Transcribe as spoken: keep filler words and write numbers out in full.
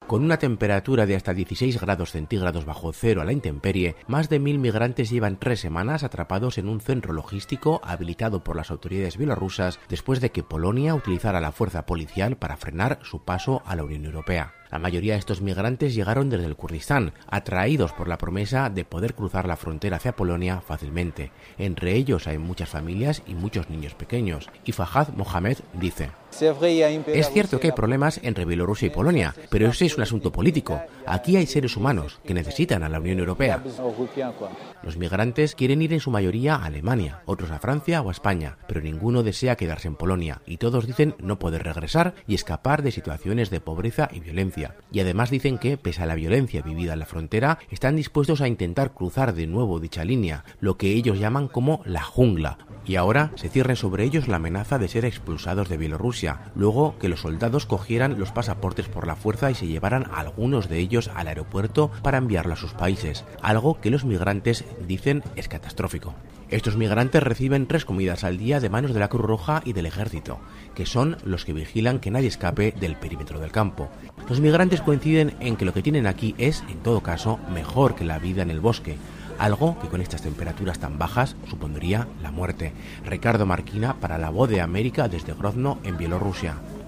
Con una temperatura de hasta dieciséis grados centígrados bajo cero a la intemperie, más de mil migrantes llevan tres semanas atrapados en un centro logístico habilitado por las autoridades bielorrusas después de que Polonia utilizara la fuerza policial para frenar su paso a la Unión Europea. La mayoría de estos migrantes llegaron desde el Kurdistán, atraídos por la promesa de poder cruzar la frontera hacia Polonia fácilmente. Entre ellos hay muchas familias y muchos niños pequeños. Y Fahad Mohamed dice: es cierto que hay problemas entre Bielorrusia y Polonia, pero ese es un asunto político. Aquí hay seres humanos que necesitan a la Unión Europea. Los migrantes quieren ir en su mayoría a Alemania, otros a Francia o a España, pero ninguno desea quedarse en Polonia y todos dicen no poder regresar y escapar de situaciones de pobreza y violencia. Y además dicen que, pese a la violencia vivida en la frontera, están dispuestos a intentar cruzar de nuevo dicha línea, lo que ellos llaman como la jungla. Y ahora se cierre sobre ellos la amenaza de ser expulsados de Bielorrusia, luego que los soldados cogieran los pasaportes por la fuerza y se llevaran a algunos de ellos al aeropuerto para enviarlo a sus países, algo que los migrantes dicen es catastrófico. Estos migrantes reciben tres comidas al día de manos de la Cruz Roja y del Ejército, que son los que vigilan que nadie escape del perímetro del campo. Los migrantes coinciden en que lo que tienen aquí es, en todo caso, mejor que la vida en el bosque, algo que con estas temperaturas tan bajas supondría la muerte. Ricardo Marquina para La Voz de América desde Grodno, en Bielorrusia.